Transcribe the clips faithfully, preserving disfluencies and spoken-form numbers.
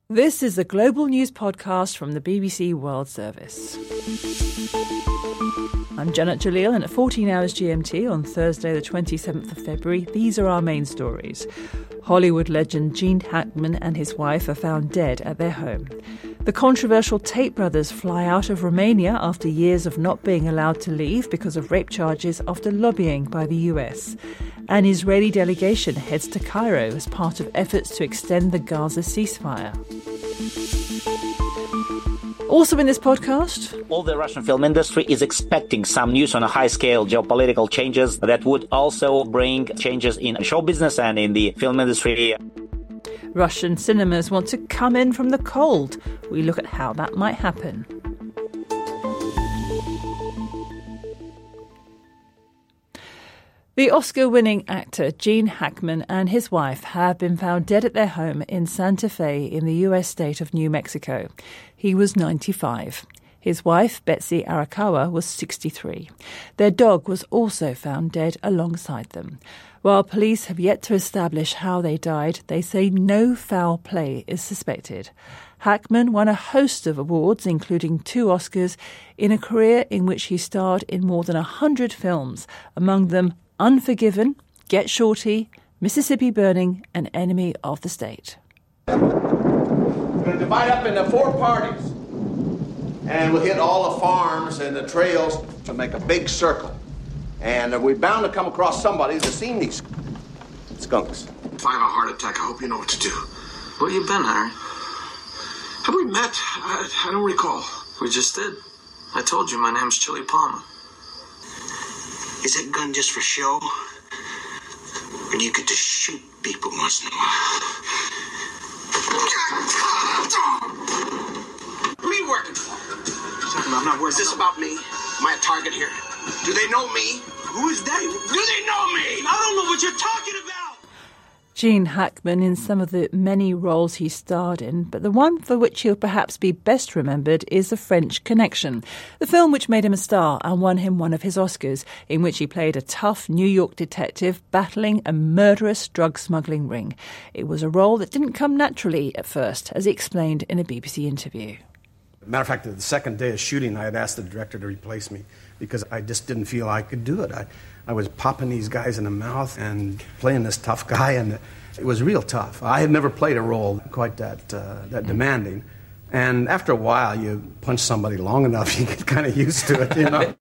This is the Global News Podcast from the B B C World Service. I'm Janet Jalil, and at fourteen hours G M T on Thursday the twenty-seventh of February, these are our main stories. Hollywood legend Gene Hackman and his wife are found dead at their home. The controversial Tate brothers fly out of Romania after years of not being allowed to leave because of rape charges after lobbying by the U S. An Israeli delegation heads to Cairo as part of efforts to extend the Gaza ceasefire. Also in this podcast, all the Russian film industry is expecting some news on a high-scale geopolitical changes that would also bring changes in show business and in the film industry. Russian cinemas want to come in from the cold. We look at how that might happen. The Oscar-winning actor Gene Hackman and his wife have been found dead at their home in Santa Fe in the U S state of New Mexico. He was ninety-five. His wife, Betsy Arakawa, was sixty-three. Their dog was also found dead alongside them. While police have yet to establish how they died, they say no foul play is suspected. Hackman won a host of awards, including two Oscars, in a career in which he starred in more than one hundred films, among them Unforgiven, Get Shorty, Mississippi Burning, and Enemy of the State. We're going to divide up into four parties, and we'll hit all the farms and the trails to make a big circle. And we're bound to come across somebody that's seen these skunks. If I have a heart attack, I hope you know what to do. Where you been, Harry? Have we met? I, I don't recall. We just did. I told you my name's Chili Palmer. Is that gun just for show? Or do you get to shoot people once in a while? Who are you working for? Talking about, I'm not working. Is this about me? Am I a target here? Do they know me? Who is they? Do they know me? I don't know what you're talking about. Gene Hackman in some of the many roles he starred in, but the one for which he'll perhaps be best remembered is The French Connection, the film which made him a star and won him one of his Oscars, in which he played a tough New York detective battling a murderous drug smuggling ring. It was a role that didn't come naturally at first, as he explained in a B B C interview. Matter of fact, the second day of shooting, I had asked the director to replace me because I just didn't feel I could do it. I, I was popping these guys in the mouth and playing this tough guy, and it was real tough. I had never played a role quite that uh, that demanding. And after a while, you punch somebody long enough, you get kind of used to it, you know.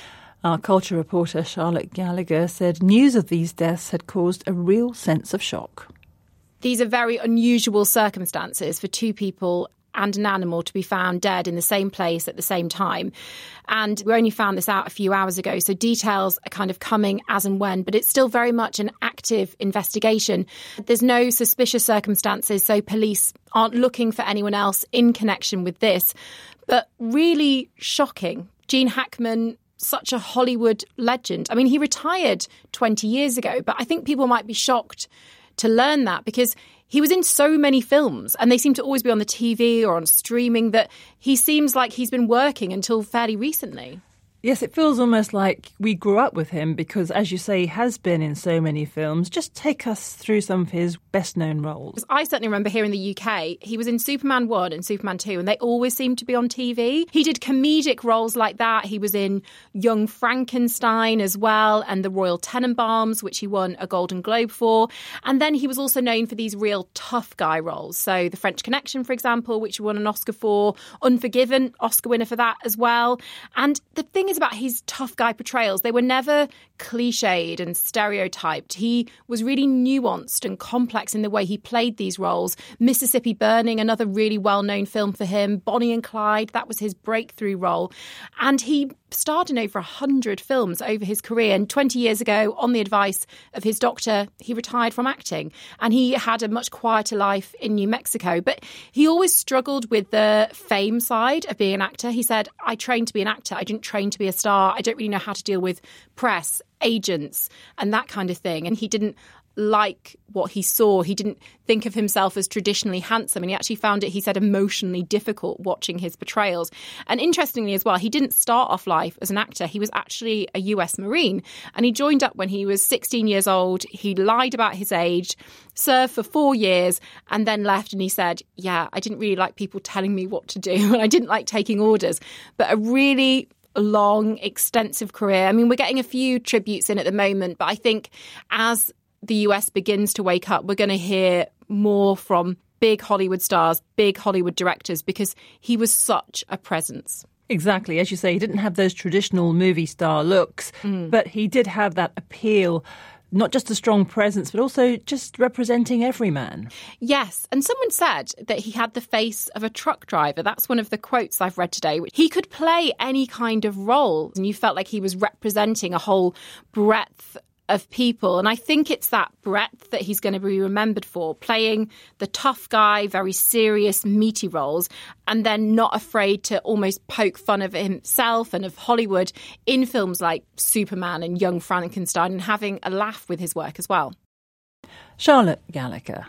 Our culture reporter Charlotte Gallagher said news of these deaths had caused a real sense of shock. These are very unusual circumstances for two people and an animal to be found dead in the same place at the same time. And we only found this out a few hours ago, so details are kind of coming as and when, but it's still very much an active investigation. There's no suspicious circumstances, so police aren't looking for anyone else in connection with this. But really shocking. Gene Hackman, such a Hollywood legend. I mean, he retired twenty years ago, but I think people might be shocked to learn that because he was in so many films and they seem to always be on the T V or on streaming that he seems like he's been working until fairly recently. Yes, it feels almost like we grew up with him because, as you say, he has been in so many films. Just take us through some of his best-known roles. I certainly remember here in the U K, he was in Superman one and Superman two, and they always seemed to be on T V. He did comedic roles like that. He was in Young Frankenstein as well, and The Royal Tenenbaums, which he won a Golden Globe for. And then he was also known for these real tough guy roles. So The French Connection, for example, which he won an Oscar for. Unforgiven, Oscar winner for that as well. And the thing is about his tough guy portrayals, they were never cliched and stereotyped. He was really nuanced and complex in the way he played these roles. Mississippi Burning, another really well-known film for him. Bonnie and Clyde, that was his breakthrough role. And he starred in over one hundred films over his career. And twenty years ago, on the advice of his doctor, he retired from acting. And he had a much quieter life in New Mexico. But he always struggled with the fame side of being an actor. He said, I trained to be an actor. I didn't train to be a star. I don't really know how to deal with press, agents, and that kind of thing. And he didn't like what he saw. He didn't think of himself as traditionally handsome, and he actually found it, he said, emotionally difficult watching his portrayals. And interestingly as well, he didn't start off life as an actor. He was actually a U S Marine, and he joined up when he was sixteen years old. He lied about his age, served for four years, and then left. And he said, yeah, I didn't really like people telling me what to do, and I didn't like taking orders. But a really long, extensive career. I mean, we're getting a few tributes in at the moment, but I think as the U S begins to wake up, we're going to hear more from big Hollywood stars, big Hollywood directors, because he was such a presence. Exactly. As you say, he didn't have those traditional movie star looks, mm. but he did have that appeal, not just a strong presence, but also just representing every man. Yes. And someone said that he had the face of a truck driver. That's one of the quotes I've read today. He could play any kind of role, and you felt like he was representing a whole breadth of people. And I think it's that breadth that he's going to be remembered for, playing the tough guy, very serious, meaty roles, and then not afraid to almost poke fun of himself and of Hollywood in films like Superman and Young Frankenstein, and having a laugh with his work as well. Charlotte Gallagher.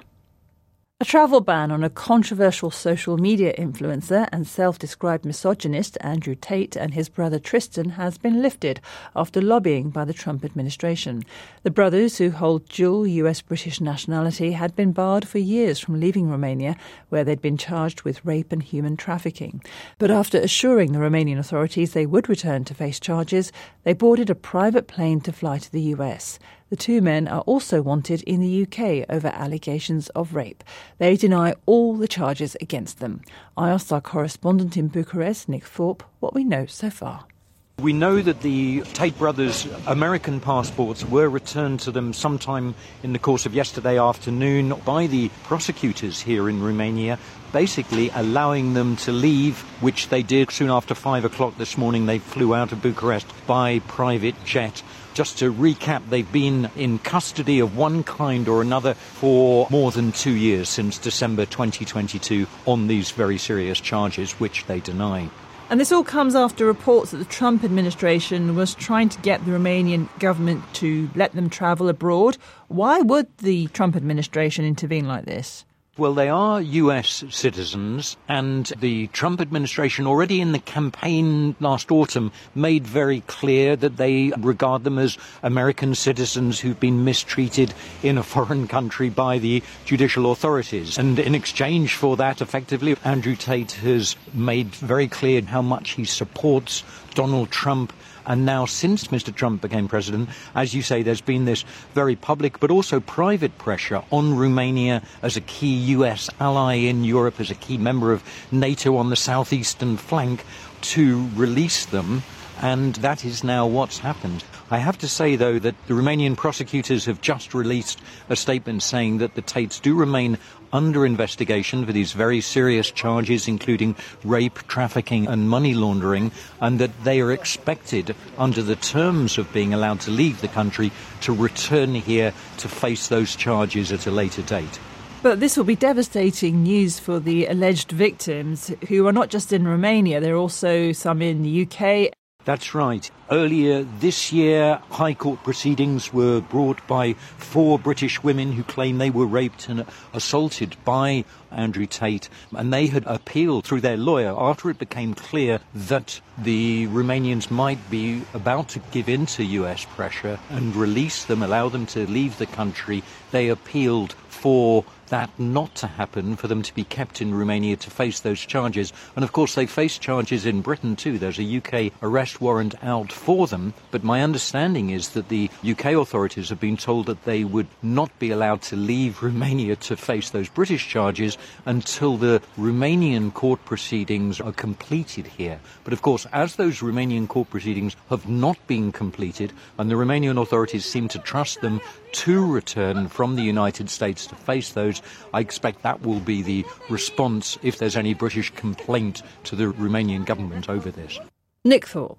A travel ban on a controversial social media influencer and self-described misogynist Andrew Tate and his brother Tristan has been lifted after lobbying by the Trump administration. The brothers, who hold dual U S-British nationality, had been barred for years from leaving Romania, where they'd been charged with rape and human trafficking. But after assuring the Romanian authorities they would return to face charges, they boarded a private plane to fly to the U S. The two men are also wanted in the U K over allegations of rape. They deny all the charges against them. I asked our correspondent in Bucharest, Nick Thorpe, what we know so far. We know that the Tate brothers' American passports were returned to them sometime in the course of yesterday afternoon by the prosecutors here in Romania, basically allowing them to leave, which they did soon after five o'clock this morning. They flew out of Bucharest by private jet. Just to recap, they've been in custody of one kind or another for more than two years, since December twenty twenty-two, on these very serious charges, which they deny. And this all comes after reports that the Trump administration was trying to get the Romanian government to let them travel abroad. Why would the Trump administration intervene like this? Well, they are U S citizens, and the Trump administration already in the campaign last autumn made very clear that they regard them as American citizens who've been mistreated in a foreign country by the judicial authorities. And in exchange for that, effectively, Andrew Tate has made very clear how much he supports Donald Trump. And now, since Mister Trump became president, as you say, there's been this very public but also private pressure on Romania as a key U S ally in Europe, as a key member of NATO on the southeastern flank, to release them. And that is now what's happened. I have to say, though, that the Romanian prosecutors have just released a statement saying that the Tates do remain under investigation for these very serious charges, including rape, trafficking and money laundering, and that they are expected, under the terms of being allowed to leave the country, to return here to face those charges at a later date. But this will be devastating news for the alleged victims, who are not just in Romania, there are also some in the U K. That's right. Earlier this year, High Court proceedings were brought by four British women who claim they were raped and assaulted by Andrew Tate, and they had appealed through their lawyer after it became clear that the Romanians might be about to give in to U S pressure and release them, allow them to leave the country. They appealed for that not to happen, for them to be kept in Romania to face those charges. And of course they face charges in Britain too. There's a U K arrest warrant out for them, but my understanding is that the U K authorities have been told that they would not be allowed to leave Romania to face those British charges until the Romanian court proceedings are completed here. But of course, as those Romanian court proceedings have not been completed, and the Romanian authorities seem to trust them to return from the United States to face those, I expect that will be the response if there's any British complaint to the Romanian government over this. Nick Thorpe.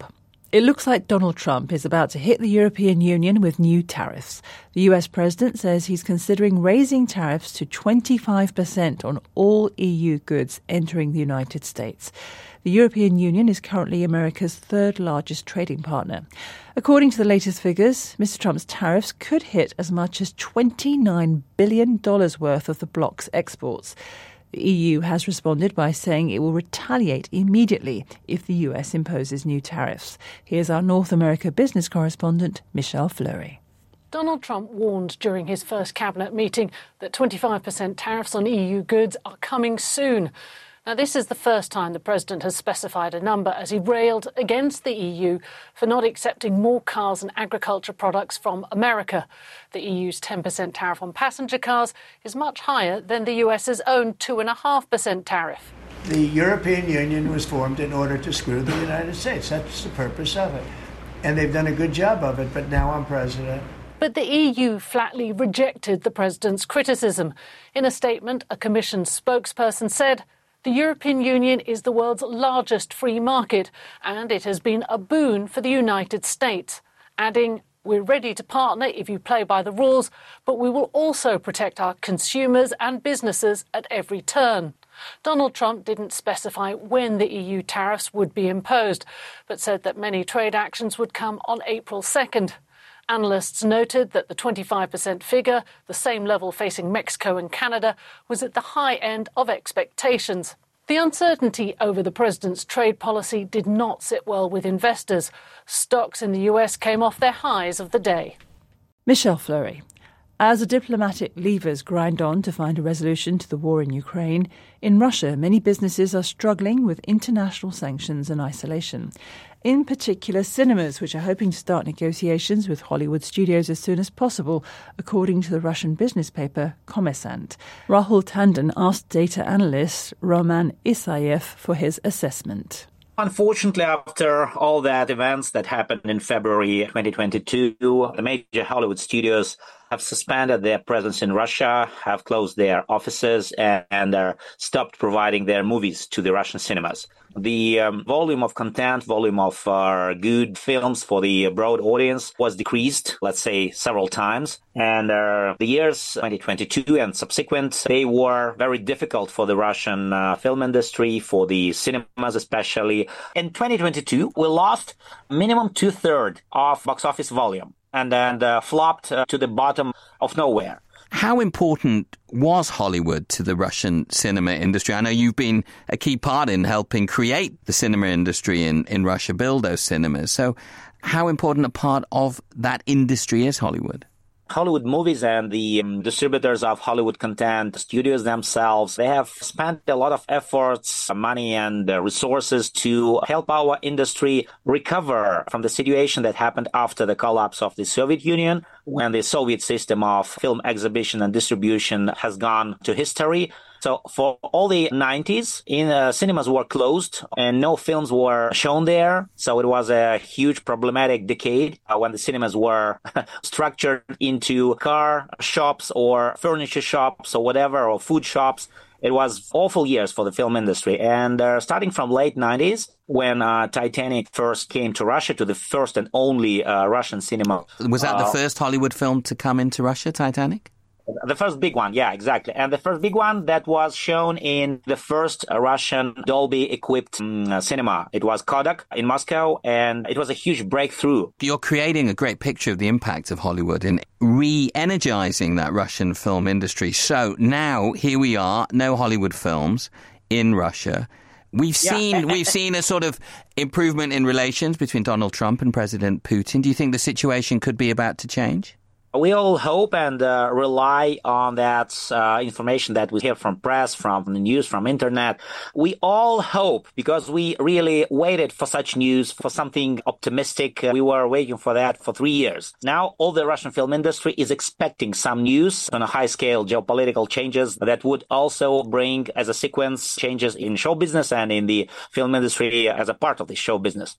It looks like Donald Trump is about to hit the European Union with new tariffs. The U S president says he's considering raising tariffs to twenty-five percent on all E U goods entering the United States. The European Union is currently America's third largest trading partner. According to the latest figures, Mister Trump's tariffs could hit as much as twenty-nine billion dollars worth of the bloc's exports. The E U has responded by saying it will retaliate immediately if the U S imposes new tariffs. Here's our North America business correspondent, Michelle Fleury. Donald Trump warned during his first cabinet meeting that twenty-five percent tariffs on E U goods are coming soon. Now, this is the first time the president has specified a number as he railed against the E U for not accepting more cars and agriculture products from America. The E U's ten percent tariff on passenger cars is much higher than the U S's own two point five percent tariff. The European Union was formed in order to screw the United States. That's the purpose of it. And they've done a good job of it, but now I'm president. But the E U flatly rejected the president's criticism. In a statement, a Commission spokesperson said, "The European Union is the world's largest free market, and it has been a boon for the United States," adding, "We're ready to partner if you play by the rules, but we will also protect our consumers and businesses at every turn." Donald Trump didn't specify when the E U tariffs would be imposed, but said that many trade actions would come on April second. Analysts noted that the twenty-five percent figure, the same level facing Mexico and Canada, was at the high end of expectations. The uncertainty over the president's trade policy did not sit well with investors. Stocks in the U S came off their highs of the day. Michelle Fleury. As the diplomatic levers grind on to find a resolution to the war in Ukraine, in Russia many businesses are struggling with international sanctions and isolation. In particular, cinemas, which are hoping to start negotiations with Hollywood studios as soon as possible, according to the Russian business paper Kommersant. Rahul Tandon asked data analyst Roman Isayev for his assessment. Unfortunately, after all that events that happened in February twenty twenty-two, the major Hollywood studios have suspended their presence in Russia, have closed their offices, and, and uh, stopped providing their movies to the Russian cinemas. The um, volume of content, volume of uh, good films for the broad audience was decreased, let's say, several times. And uh, the years twenty twenty-two and subsequent, they were very difficult for the Russian uh, film industry, for the cinemas especially. In twenty twenty-two, we lost minimum two-thirds of box office volume and then uh, flopped uh, to the bottom of nowhere. How important was Hollywood to the Russian cinema industry? I know you've been a key part in helping create the cinema industry in, in Russia, build those cinemas. So how important a part of that industry is Hollywood? Hollywood movies and the um, distributors of Hollywood content, the studios themselves, they have spent a lot of efforts, money and uh, resources to help our industry recover from the situation that happened after the collapse of the Soviet Union, when the Soviet system of film exhibition and distribution has gone to history. So for all the nineties, in uh, cinemas were closed and no films were shown there. So it was a huge problematic decade uh, when the cinemas were structured into car shops or furniture shops or whatever, or food shops. It was awful years for the film industry. And uh, starting from late nineties, when uh, Titanic first came to Russia, to the first and only uh, Russian cinema. Was that uh, the first Hollywood film to come into Russia, Titanic? The first big one, yeah, exactly. And the first big one that was shown in the first Russian Dolby-equipped um, cinema. It was Kodak in Moscow, and it was a huge breakthrough. You're creating a great picture of the impact of Hollywood in re-energizing that Russian film industry. So now, here we are, no Hollywood films in Russia. We've seen yeah. we've seen a sort of improvement in relations between Donald Trump and President Putin. Do you think the situation could be about to change? We all hope and uh, rely on that uh, information that we hear from press, from the news, from internet. We all hope, because we really waited for such news, for something optimistic. Uh, we were waiting for that for three years. Now, all the Russian film industry is expecting some news on a high-scale geopolitical changes that would also bring, as a sequence, changes in show business and in the film industry as a part of the show business.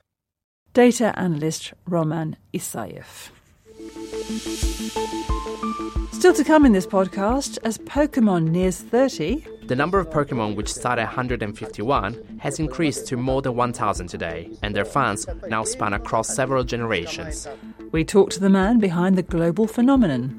Data analyst Roman Isayev. Still to come in this podcast, as Pokemon nears thirty... The number of Pokemon, which started at one hundred fifty-one, has increased to more than one thousand today, and their fans now span across several generations. We talked to the man behind the global phenomenon.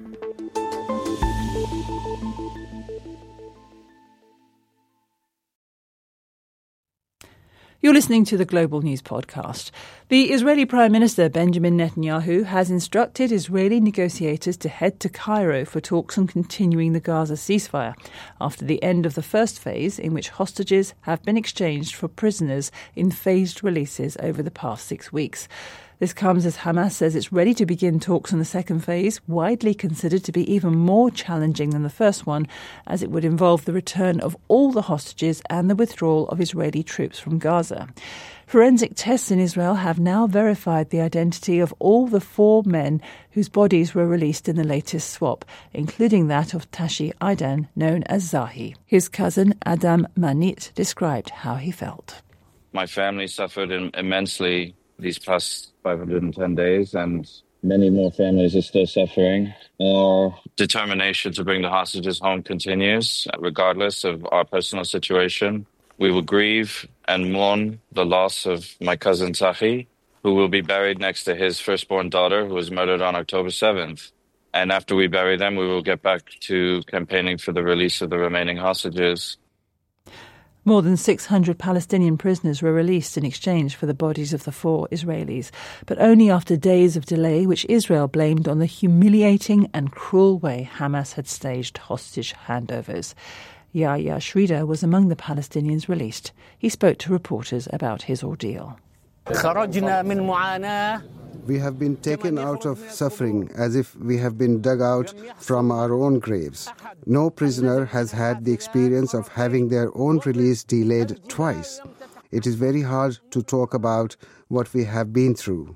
You're listening to the Global News Podcast. The Israeli Prime Minister Benjamin Netanyahu has instructed Israeli negotiators to head to Cairo for talks on continuing the Gaza ceasefire after the end of the first phase, in which hostages have been exchanged for prisoners in phased releases over the past six weeks. This comes as Hamas says it's ready to begin talks on the second phase, widely considered to be even more challenging than the first one, as it would involve the return of all the hostages and the withdrawal of Israeli troops from Gaza. Forensic tests in Israel have now verified the identity of all the four men whose bodies were released in the latest swap, including that of Tashi Aidan, known as Zahi. His cousin Adam Manit described how he felt. My family suffered immensely these past five hundred ten days, and many more families are still suffering. Our determination to bring the hostages home continues, regardless of our personal situation. We will grieve and mourn the loss of my cousin Zahi, who will be buried next to his firstborn daughter, who was murdered on October seventh. And after we bury them, we will get back to campaigning for the release of the remaining hostages. More than six hundred Palestinian prisoners were released in exchange for the bodies of the four Israelis, but only after days of delay, which Israel blamed on the humiliating and cruel way Hamas had staged hostage handovers. Yahya Shrida was among the Palestinians released. He spoke to reporters about his ordeal. We have been taken out of suffering as if we have been dug out from our own graves. No prisoner has had the experience of having their own release delayed twice. It is very hard to talk about what we have been through.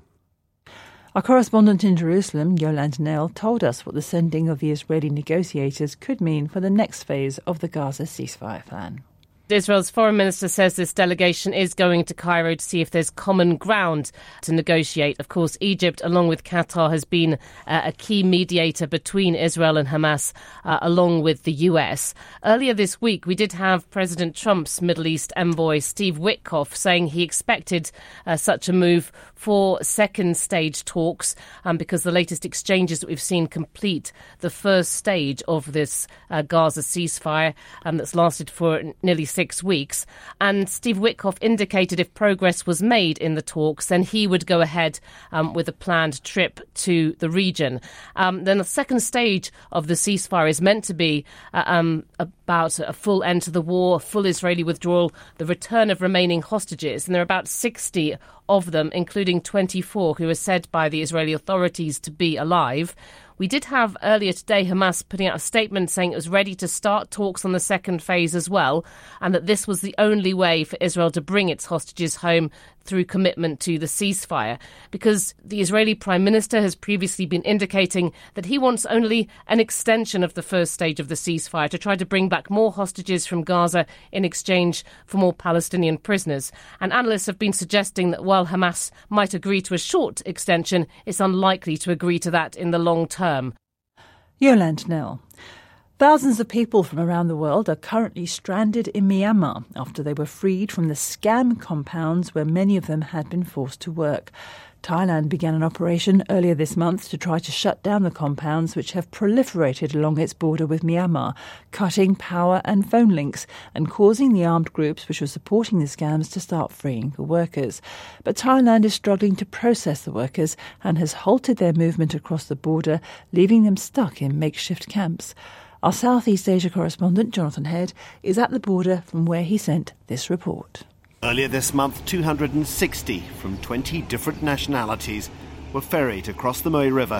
Our correspondent in Jerusalem, Yolande Nell, told us what the sending of the Israeli negotiators could mean for the next phase of the Gaza ceasefire plan. Israel's foreign minister says this delegation is going to Cairo to see if there's common ground to negotiate. Of course, Egypt, along with Qatar, has been uh, a key mediator between Israel and Hamas, uh, along with the U S. Earlier this week, we did have President Trump's Middle East envoy, Steve Witkoff, saying he expected uh, such a move for second stage talks, um, because the latest exchanges that we've seen complete the first stage of this uh, Gaza ceasefire um, that's lasted for nearly six weeks. And Steve Witkoff indicated if progress was made in the talks, then he would go ahead um, with a planned trip to the region. Um, then the second stage of the ceasefire is meant to be uh, um, about a full end to the war, full Israeli withdrawal, the return of remaining hostages. And there are about sixty of them, including twenty-four who are said by the Israeli authorities to be alive. We did have earlier today Hamas putting out a statement saying it was ready to start talks on the second phase as well, and that this was the only way for Israel to bring its hostages home through commitment to the ceasefire, because the Israeli Prime Minister has previously been indicating that he wants only an extension of the first stage of the ceasefire to try to bring back more hostages from Gaza in exchange for more Palestinian prisoners. And analysts have been suggesting that while Hamas might agree to a short extension, it's unlikely to agree to that in the long term. Yolande Nell. Thousands of people from around the world are currently stranded in Myanmar after they were freed from the scam compounds where many of them had been forced to work. Thailand began an operation earlier this month to try to shut down the compounds which have proliferated along its border with Myanmar, cutting power and phone links and causing the armed groups which were supporting the scams to start freeing the workers. But Thailand is struggling to process the workers and has halted their movement across the border, leaving them stuck in makeshift camps. Our Southeast Asia correspondent, Jonathan Head, is at the border from where he sent this report. Earlier this month, two hundred sixty from twenty different nationalities were ferried across the Mui River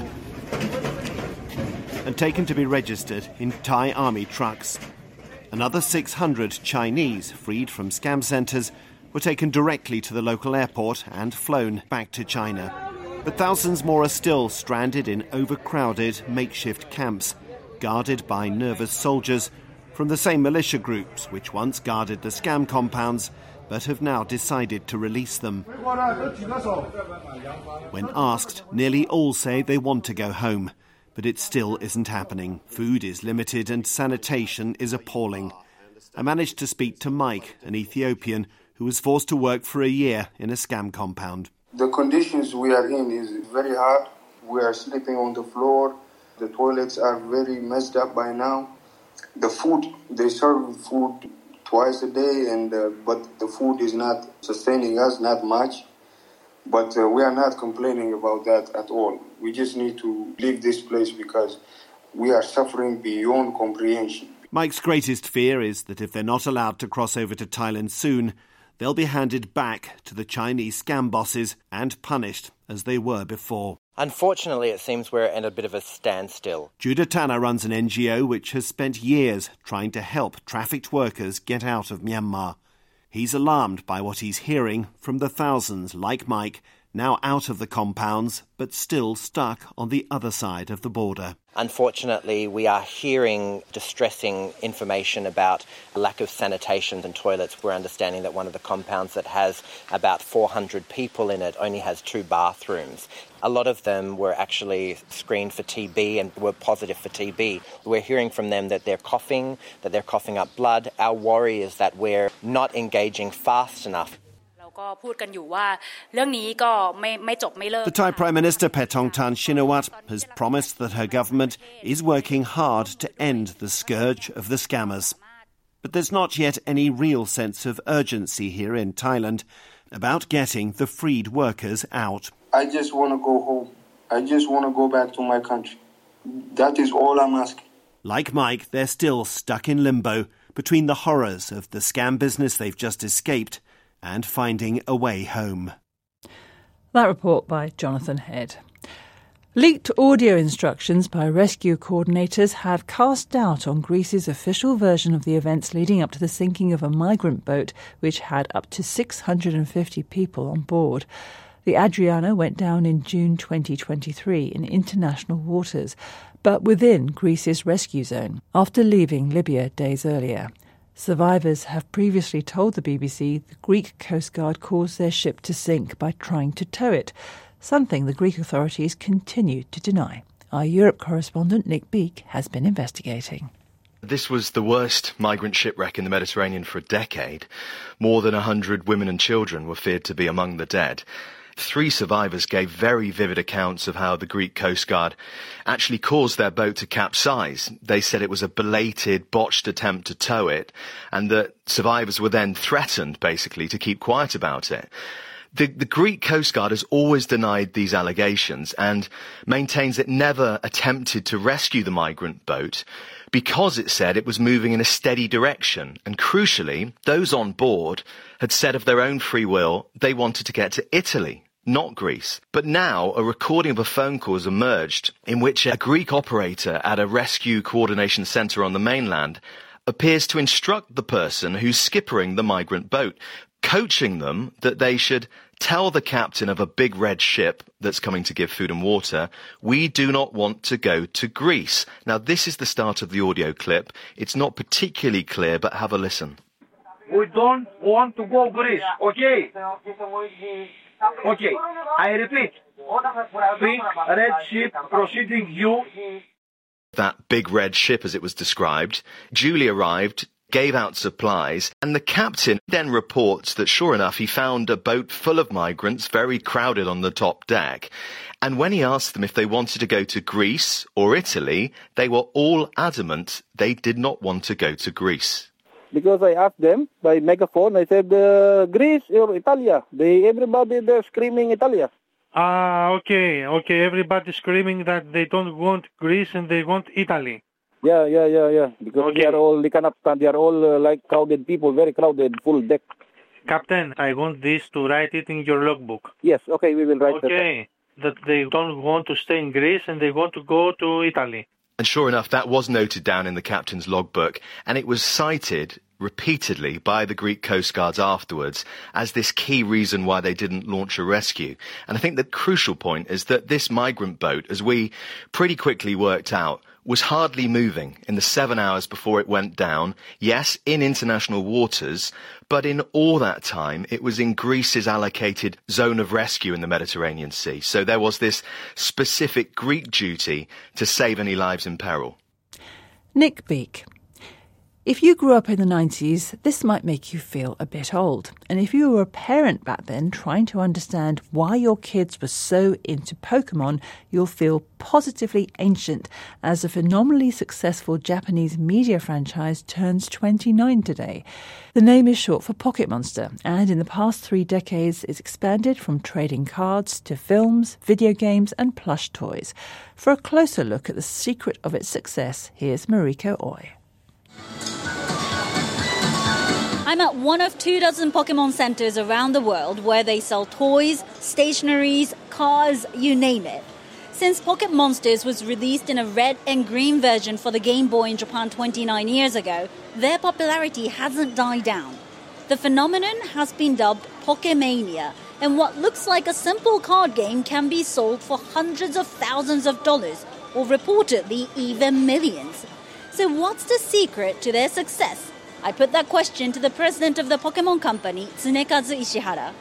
and taken to be registered in Thai army trucks. Another six hundred Chinese, freed from scam centres, were taken directly to the local airport and flown back to China. But thousands more are still stranded in overcrowded makeshift camps, guarded by nervous soldiers from the same militia groups which once guarded the scam compounds but have now decided to release them. When asked, nearly all say they want to go home, but it still isn't happening. Food is limited and sanitation is appalling. I managed to speak to Mike, an Ethiopian who was forced to work for a year in a scam compound. The conditions we are in is very hard. We are sleeping on the floor. The toilets are very messed up by now. The food, they serve food twice a day, and uh, but the food is not sustaining us, not much. But uh, we are not complaining about that at all. We just need to leave this place because we are suffering beyond comprehension. Mike's greatest fear is that if they're not allowed to cross over to Thailand soon, they'll be handed back to the Chinese scam bosses and punished as they were before. Unfortunately, it seems we're at a bit of a standstill. Judah Tanner runs an N G O which has spent years trying to help trafficked workers get out of Myanmar. He's alarmed by what he's hearing from the thousands, like Mike, now out of the compounds, but still stuck on the other side of the border. Unfortunately, we are hearing distressing information about lack of sanitation and toilets. We're understanding that one of the compounds that has about four hundred people in it only has two bathrooms. A lot of them were actually screened for T B and were positive for T B. We're hearing from them that they're coughing, that they're coughing up blood. Our worry is that we're not engaging fast enough. The Thai Prime Minister Paetongtarn Shinawatra has promised that her government is working hard to end the scourge of the scammers. But there's not yet any real sense of urgency here in Thailand about getting the freed workers out. I just want to go home. I just want to go back to my country. That is all I'm asking. Like Mike, they're still stuck in limbo between the horrors of the scam business they've just escaped and finding a way home. That report by Jonathan Head. Leaked audio instructions by rescue coordinators have cast doubt on Greece's official version of the events leading up to the sinking of a migrant boat which had up to six hundred fifty people on board. The Adriana went down in June twenty twenty-three in international waters, but within Greece's rescue zone, after leaving Libya days earlier. Survivors have previously told the B B C the Greek Coast Guard caused their ship to sink by trying to tow it, something the Greek authorities continue to deny. Our Europe correspondent Nick Beake has been investigating. This was the worst migrant shipwreck in the Mediterranean for a decade. More than one hundred women and children were feared to be among the dead. Three survivors gave very vivid accounts of how the Greek Coast Guard actually caused their boat to capsize. They said it was a belated, botched attempt to tow it, and that survivors were then threatened, basically, to keep quiet about it. The, the Greek Coast Guard has always denied these allegations and maintains it never attempted to rescue the migrant boat because it said it was moving in a steady direction. And crucially, those on board had said of their own free will they wanted to get to Italy, not Greece. But now a recording of a phone call has emerged in which a Greek operator at a rescue coordination centre on the mainland appears to instruct the person who's skippering the migrant boat, coaching them that they should tell the captain of a big red ship that's coming to give food and water, we do not want to go to Greece. Now, this is the start of the audio clip. It's not particularly clear, but have a listen. We don't want to go Greece, okay? Okay, I repeat. Big red ship proceeding you. That big red ship, as it was described, Julie arrived, gave out supplies, and the captain then reports that sure enough he found a boat full of migrants very crowded on the top deck, and when he asked them if they wanted to go to Greece or Italy, they were all adamant they did not want to go to Greece. Because I asked them by megaphone, I said uh, Greece or Italia. They everybody they're screaming Italia. Ah, okay, okay. Everybody screaming that they don't want Greece and they want Italy. Yeah, yeah, yeah, yeah. Because okay. they are all, they cannot stand. They are all uh, like crowded people, very crowded, full deck. Captain, I want this to write it in your logbook. Yes, okay, we will write that. Okay, that they don't want to stay in Greece and they want to go to Italy. And sure enough, that was noted down in the captain's logbook, and it was cited repeatedly by the Greek Coast Guards afterwards as this key reason why they didn't launch a rescue. And I think the crucial point is that this migrant boat, as we pretty quickly worked out, was hardly moving in the seven hours before it went down. Yes, in international waters, but in all that time, it was in Greece's allocated zone of rescue in the Mediterranean Sea. So there was this specific Greek duty to save any lives in peril. Nick Beake. If you grew up in the nineties, this might make you feel a bit old. And if you were a parent back then trying to understand why your kids were so into Pokemon, you'll feel positively ancient as the phenomenally successful Japanese media franchise turns twenty-nine today. The name is short for Pocket Monster, and in the past three decades it's expanded from trading cards to films, video games and plush toys. For a closer look at the secret of its success, here's Mariko Oi. I'm at one of two dozen Pokemon centers around the world where they sell toys, stationeries, cars, you name it. Since Pocket Monsters was released in a red and green version for the Game Boy in Japan twenty-nine years ago, their popularity hasn't died down. The phenomenon has been dubbed Pokemania, and what looks like a simple card game can be sold for hundreds of thousands of dollars, or reportedly even millions. So what's the secret to their success? I put that question to the president of the Pokemon company, Tsunekazu Ishihara.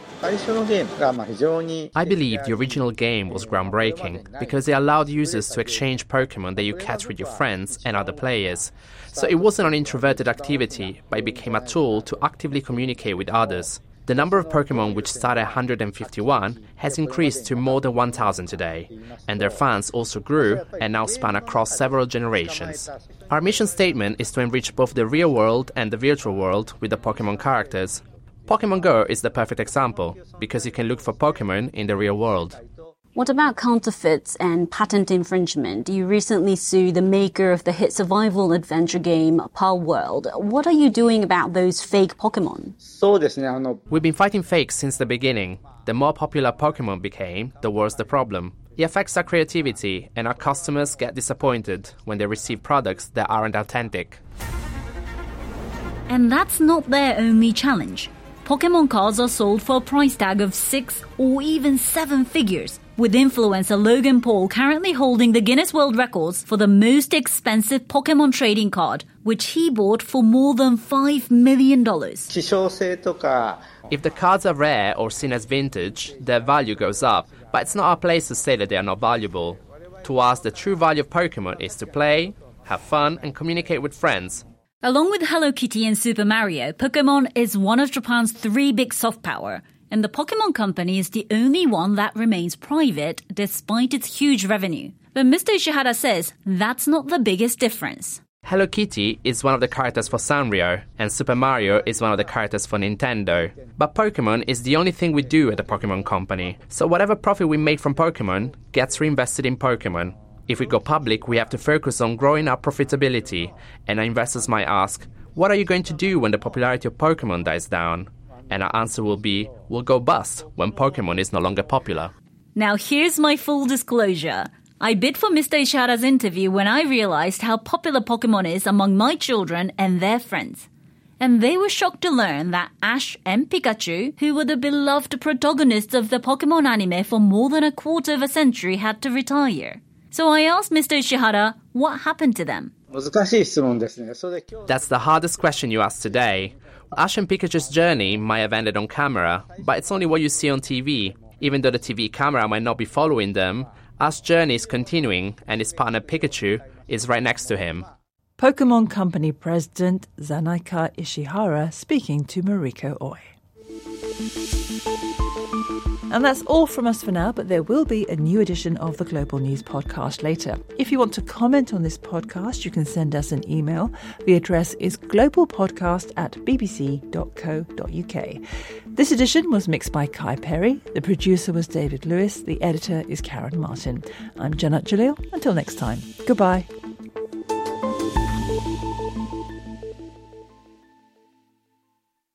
I believe the original game was groundbreaking because it allowed users to exchange Pokemon that you catch with your friends and other players. So it wasn't an introverted activity, but it became a tool to actively communicate with others. The number of Pokemon, which started at one hundred fifty-one, has increased to more than one thousand today, and their fans also grew and now span across several generations. Our mission statement is to enrich both the real world and the virtual world with the Pokemon characters. Pokemon Go is the perfect example, because you can look for Pokemon in the real world. What about counterfeits and patent infringement? You recently sued the maker of the hit survival adventure game Palworld. What are you doing about those fake Pokemon? We've been fighting fakes since the beginning. The more popular Pokemon became, the worse the problem. It affects our creativity, and our customers get disappointed when they receive products that aren't authentic. And that's not their only challenge. Pokemon cards are sold for a price tag of six or even seven figures, with influencer Logan Paul currently holding the Guinness World Records for the most expensive Pokemon trading card, which he bought for more than five million dollars. If the cards are rare or seen as vintage, their value goes up, but it's not our place to say that they are not valuable. To us, the true value of Pokemon is to play, have fun, and communicate with friends. Along with Hello Kitty and Super Mario, Pokemon is one of Japan's three big soft power, and the Pokemon Company is the only one that remains private despite its huge revenue. But Mister Ishihara says that's not the biggest difference. Hello Kitty is one of the characters for Sanrio, and Super Mario is one of the characters for Nintendo. But Pokemon is the only thing we do at the Pokemon Company, so whatever profit we make from Pokemon gets reinvested in Pokemon. If we go public, we have to focus on growing our profitability, and our investors might ask, what are you going to do when the popularity of Pokemon dies down? And our answer will be, we'll go bust when Pokemon is no longer popular. Now here's my full disclosure. I bid for Mister Ishihara's interview when I realized how popular Pokemon is among my children and their friends. And they were shocked to learn that Ash and Pikachu, who were the beloved protagonists of the Pokemon anime for more than a quarter of a century, had to retire. So I asked Mister Ishihara what happened to them. That's the hardest question you asked today. Ash and Pikachu's journey might have ended on camera, but it's only what you see on T V. Even though the T V camera might not be following them, Ash's journey is continuing, and his partner Pikachu is right next to him. Pokemon Company President Zanaka Ishihara speaking to Mariko Oi. And that's all from us for now, but there will be a new edition of the Global News Podcast later. If you want to comment on this podcast, you can send us an email. The address is globalpodcast at bbc dot co dot uk. This edition was mixed by Kai Perry. The producer was David Lewis. The editor is Karen Martin. I'm Janat Jalil. Until next time, goodbye.